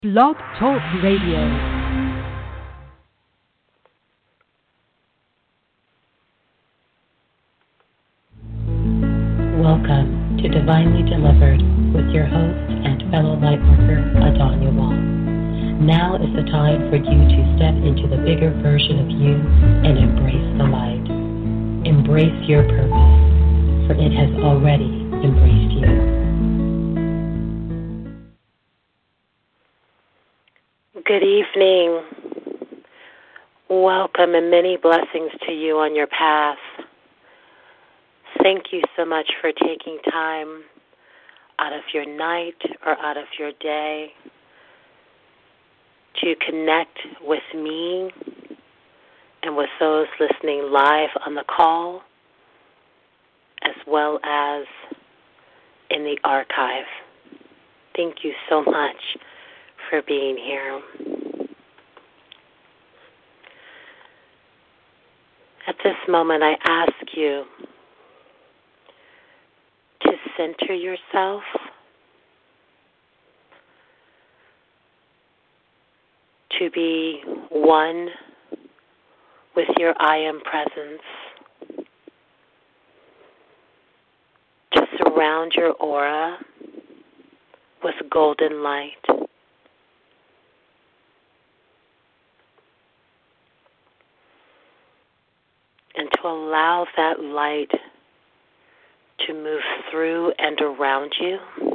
Blog Talk Radio. Welcome to Divinely Delivered with your host and fellow lightworker, Adanya Wong. Now is the time for you to step into the bigger version of you and embrace the light. Embrace your purpose, for it has already embraced you. Good evening. Welcome and many blessings to you on your path. Thank you so much for taking time out of your night or out of your day to connect with me and with those listening live on the call, as well as in the archive. Thank you so much for being here. At this moment, I ask you to center yourself, to be one with your I Am presence, to surround your aura with golden light, and to allow that light to move through and around you,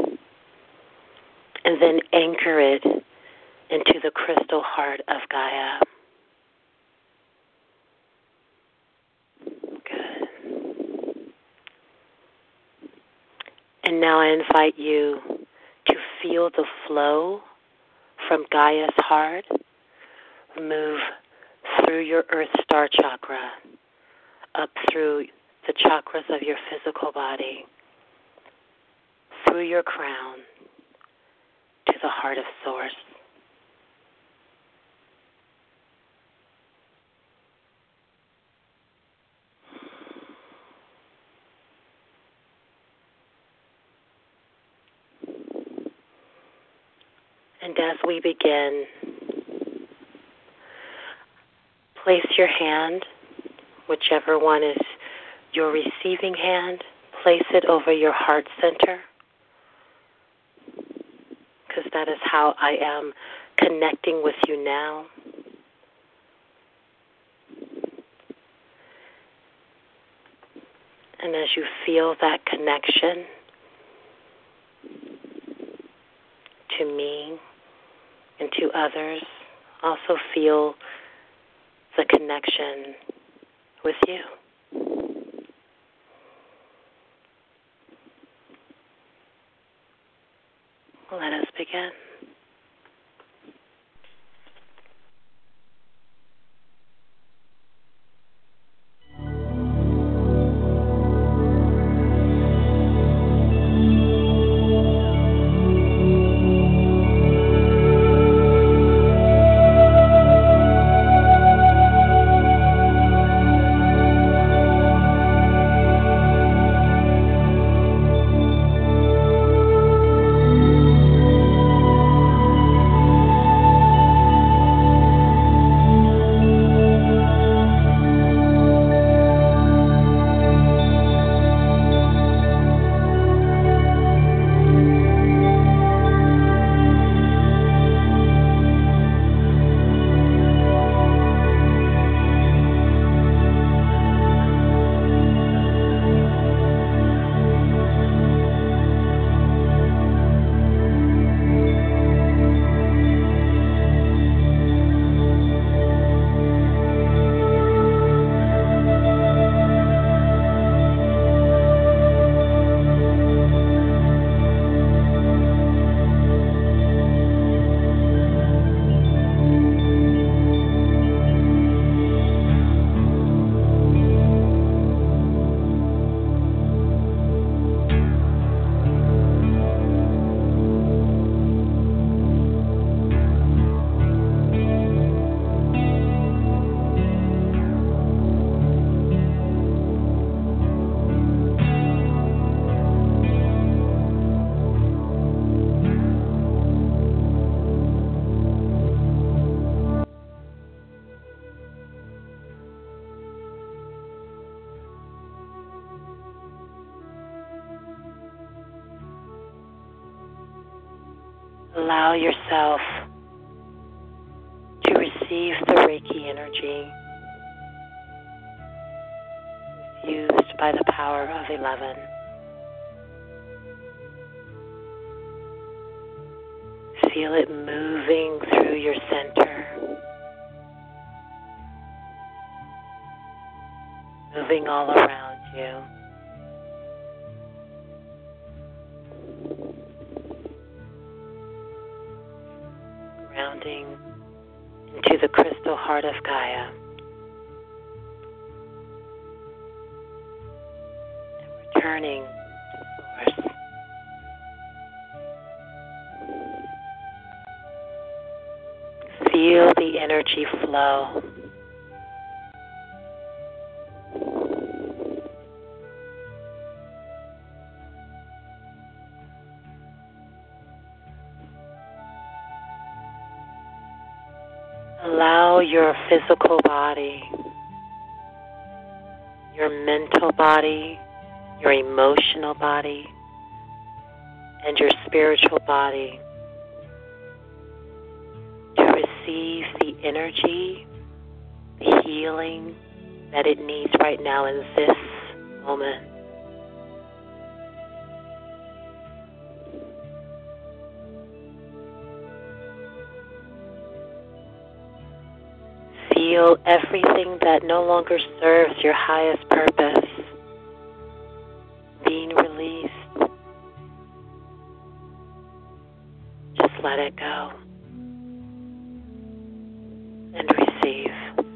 and then anchor it into the crystal heart of Gaia. Good. And now I invite you to feel the flow from Gaia's heart move through your Earth Star chakra, up through the chakras of your physical body, through your crown to the heart of Source. And as we begin, place your hand, whichever one is your receiving hand, place it over your heart center, because that is how I am connecting with you now. And as you feel that connection to me and to others, also feel the connection with you. Let us begin. yourself to receive the Reiki energy used by the power of 11. Feel it moving through your center, moving all around you. Grounding into the crystal heart of Gaia. And returning to Source. Feel the energy flow. Allow your physical body, your mental body, your emotional body, and your spiritual body to receive the energy, the healing that it needs right now in this moment. Feel everything that no longer serves your highest purpose being released. Just let it go and receive.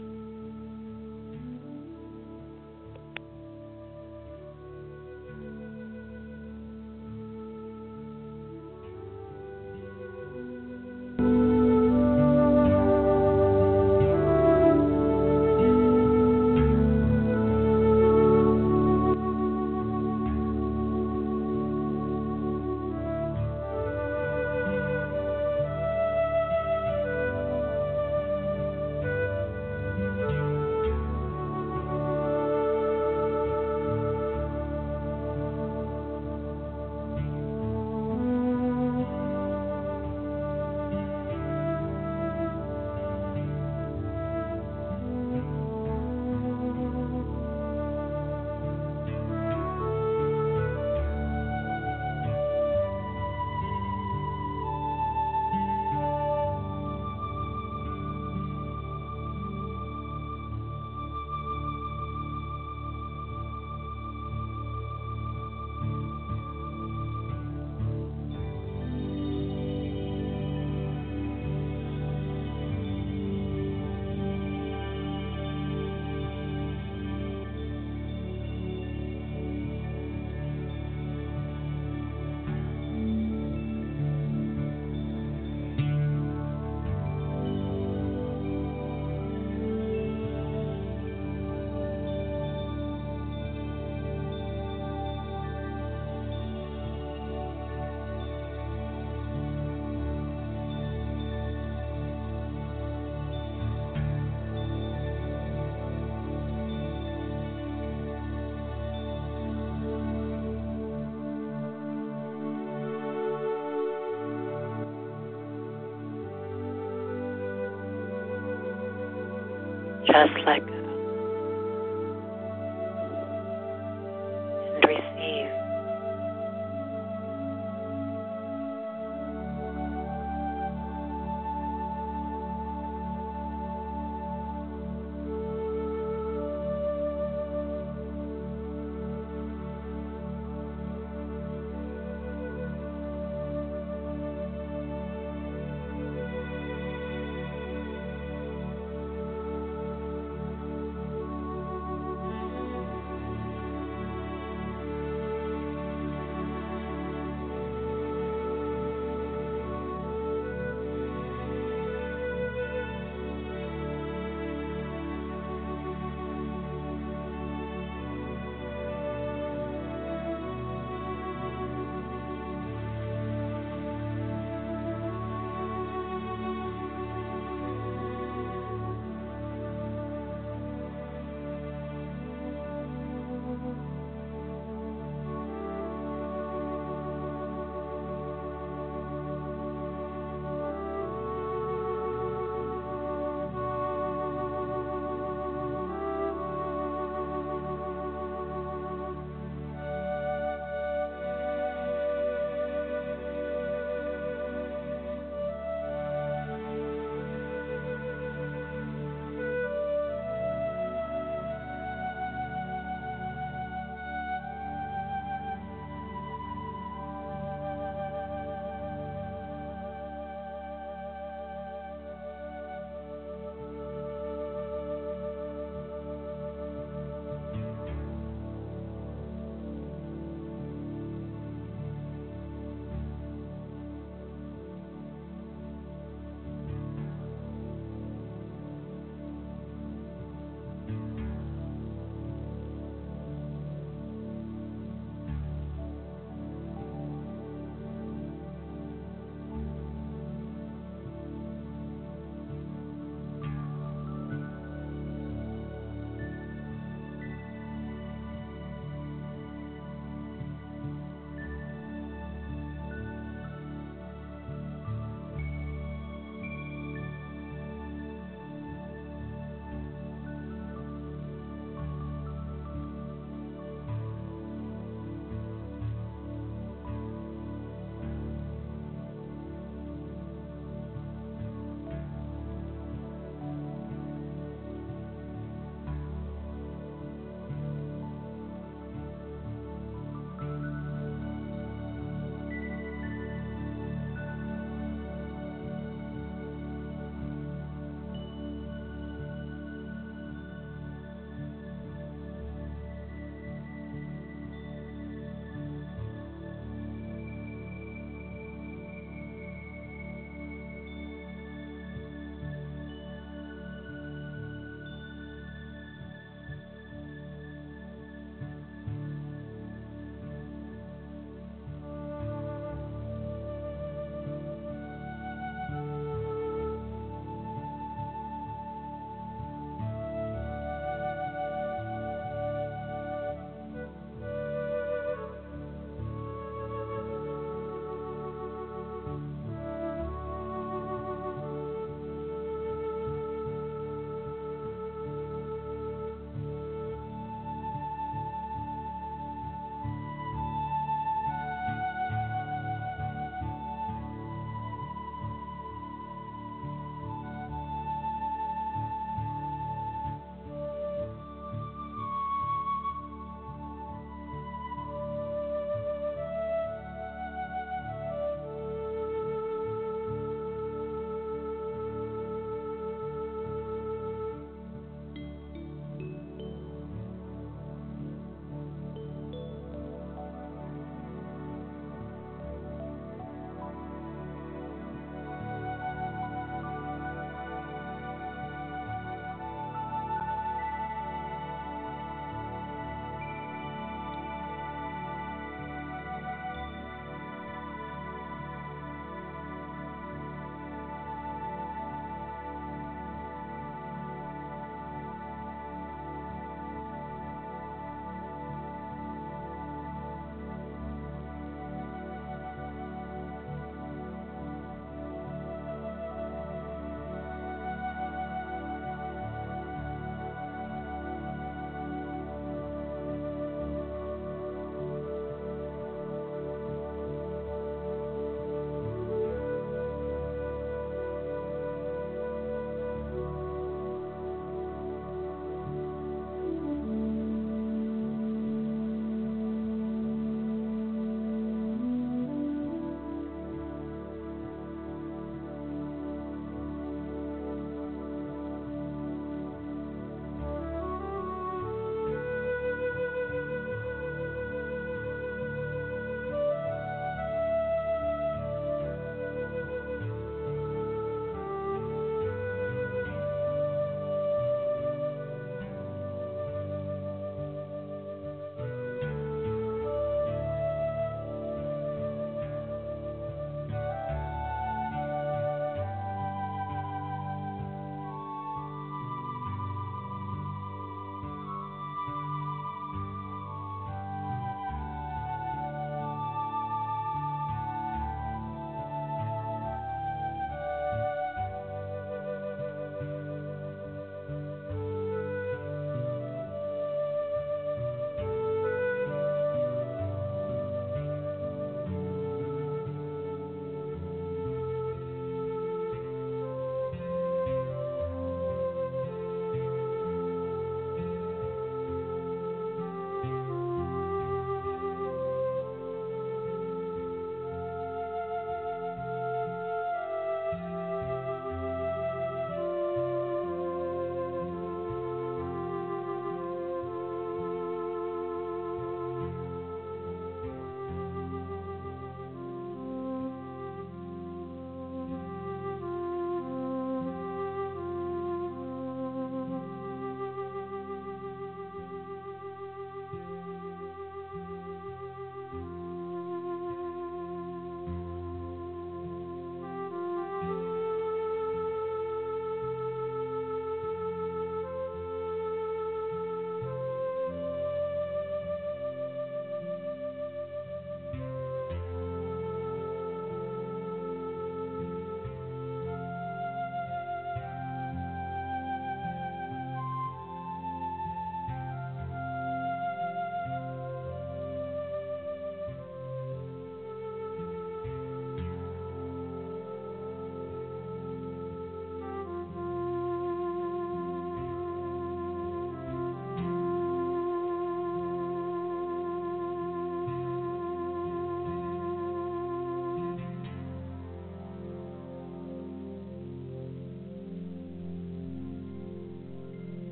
Just let go and receive.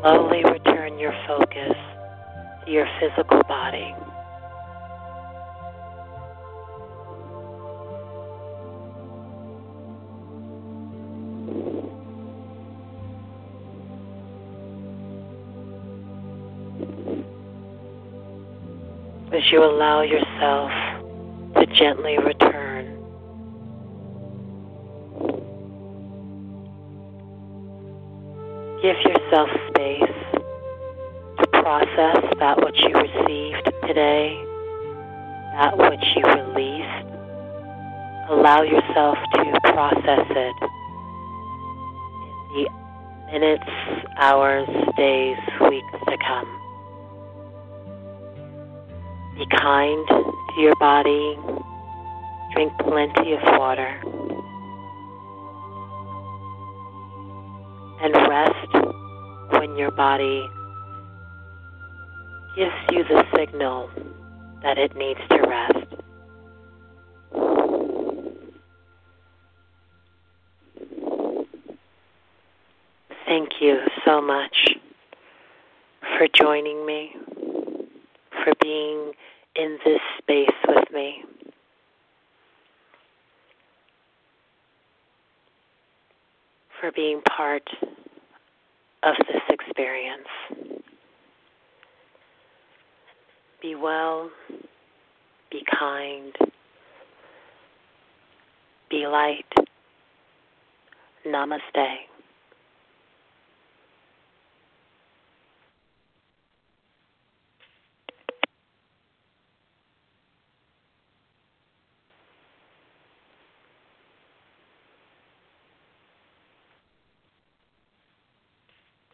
slowly return your focus to your physical body. As you allow yourself to gently return, give yourself space to process that which you received today, that which you released. Allow yourself to process it in the minutes, hours, days, weeks to come. Be kind to your body. Drink plenty of water. And rest when your body gives you the signal that it needs to rest. Thank you so much for joining me, for being in this space with me. For being part of this experience. Be well, be kind, be light. Namaste.